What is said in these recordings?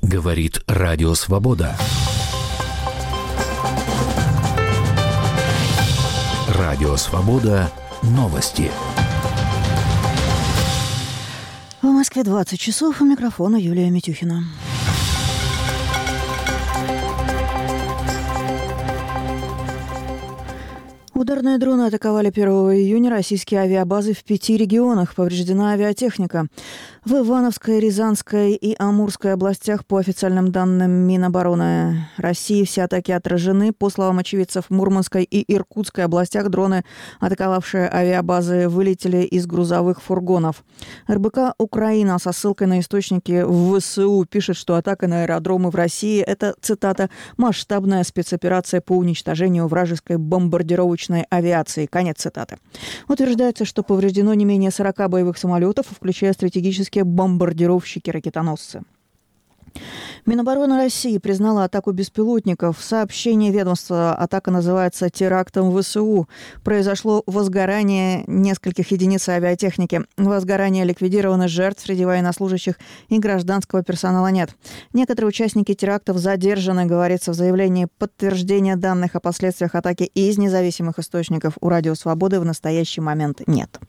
Говорит Радио Свобода. Радио Свобода. Новости. В Москве 20 часов. У микрофона Юлия Митюхина. Ударные дроны атаковали 1 июня российские авиабазы в 5 регионах. Повреждена авиатехника. В Ивановской, Рязанской и Амурской областях, по официальным данным Минобороны России, все атаки отражены. По словам очевидцев, в Мурманской и Иркутской областях дроны, атаковавшие авиабазы, вылетели из грузовых фургонов. РБК «Украина» со ссылкой на источники в ВСУ пишет, что атака на аэродромы в России – это, цитата, «масштабная спецоперация по уничтожению вражеской бомбардировочной авиации». Конец цитаты. Утверждается, что повреждено не менее 40 боевых самолетов, включая стратегические бомбардировщики-ракетоносцы. Минобороны России признала атаку беспилотников. В сообщении ведомства атака называется терактом ВСУ. Произошло возгорание нескольких единиц авиатехники. Возгорание ликвидировано, жертв среди военнослужащих и гражданского персонала нет. Некоторые участники терактов задержаны, говорится в заявлении. Подтверждения данных о последствиях атаки из независимых источников у Радио Свободы в настоящий момент нет.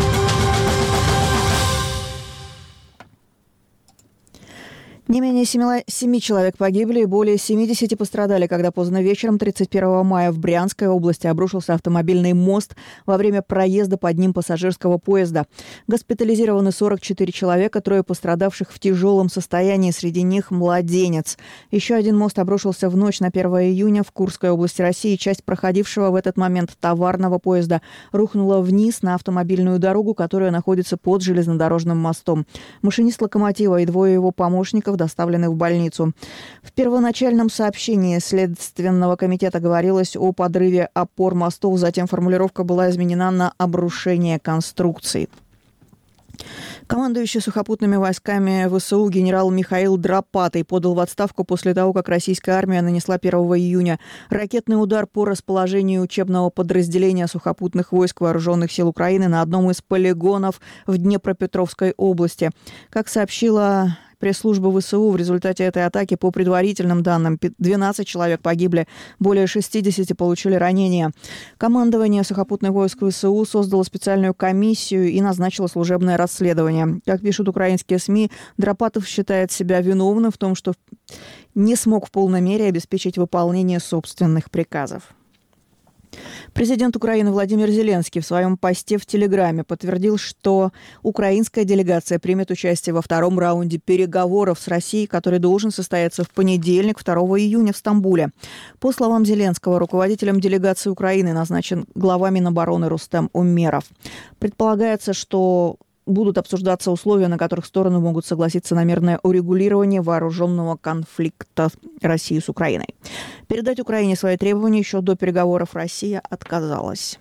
Не менее 7 человек погибли и более 70 пострадали, когда поздно вечером 31 мая в Брянской области обрушился автомобильный мост во время проезда под ним пассажирского поезда. Госпитализированы 44 человека, 3 пострадавших в тяжелом состоянии, среди них младенец. Еще один мост обрушился в ночь на 1 июня в Курской области России. Часть проходившего в этот момент товарного поезда рухнула вниз на автомобильную дорогу, которая находится под железнодорожным мостом. Машинист локомотива и 2 его помощников доставлены в больницу. В первоначальном сообщении Следственного комитета говорилось о подрыве опор мостов, затем формулировка была изменена на обрушение конструкций. Командующий сухопутными войсками ВСУ генерал Михаил Драпатый подал в отставку после того, как российская армия нанесла 1 июня ракетный удар по расположению учебного подразделения сухопутных войск Вооруженных сил Украины на одном из полигонов в Днепропетровской области. Как сообщила пресс-служба ВСУ, в результате этой атаки, по предварительным данным, 12 человек погибли, более 60 получили ранения. Командование сухопутных войск ВСУ создало специальную комиссию и назначило служебное расследование. Как пишут украинские СМИ, Драпатов считает себя виновным в том, что не смог в полной мере обеспечить выполнение собственных приказов. Президент Украины Владимир Зеленский в своем посте в Телеграме подтвердил, что украинская делегация примет участие во втором раунде переговоров с Россией, который должен состояться в понедельник, 2 июня в Стамбуле. По словам Зеленского, руководителем делегации Украины назначен глава Минобороны Рустем Умеров. Предполагается, что будут обсуждаться условия, на которых стороны могут согласиться на мирное урегулирование вооруженного конфликта России с Украиной. Передать Украине свои требования еще до переговоров Россия отказалась.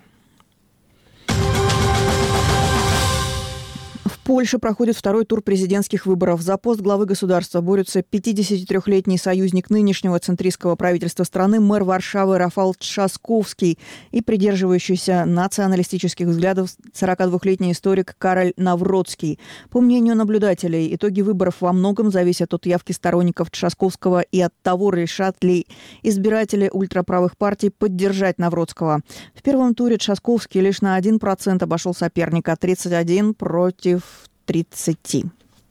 В Польше проходит второй тур президентских выборов. За пост главы государства борются 53-летний союзник нынешнего центристского правительства страны, мэр Варшавы Рафал Трzaskowski и придерживающийся националистических взглядов 42-летний историк Кароль Навроцкий. По мнению наблюдателей, итоги выборов во многом зависят от явки сторонников Трzaskowskiego и от того, решат ли избиратели ультраправых партий поддержать Навроцкого. В первом туре Трzaskowski лишь на 1% обошел соперника, 31 против 30.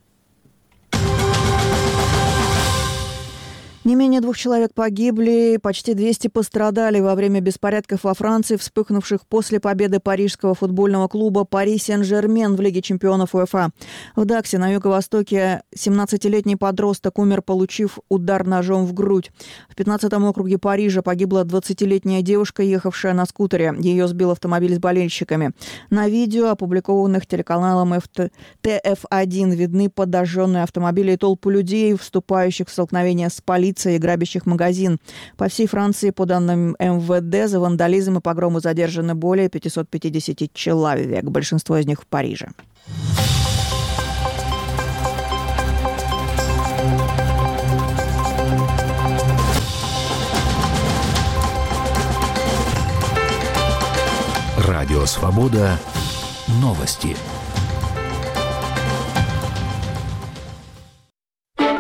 Не менее 2 человек погибли, почти 200 пострадали во время беспорядков во Франции, вспыхнувших после победы парижского футбольного клуба «Пари Сен-Жермен» в Лиге чемпионов УЕФА. В Даксе на юго-востоке 17-летний подросток умер, получив удар ножом в грудь. В 15-м округе Парижа погибла 20-летняя девушка, ехавшая на скутере. Ее сбил автомобиль с болельщиками. На видео, опубликованных телеканалом ТФ1, видны подожженные автомобили и толпы людей, вступающих в столкновение с полицией и грабящих магазин. По всей Франции, по данным МВД, за вандализм и погромы задержаны более 550 человек, большинство из них в Париже. Радио Свобода. Новости.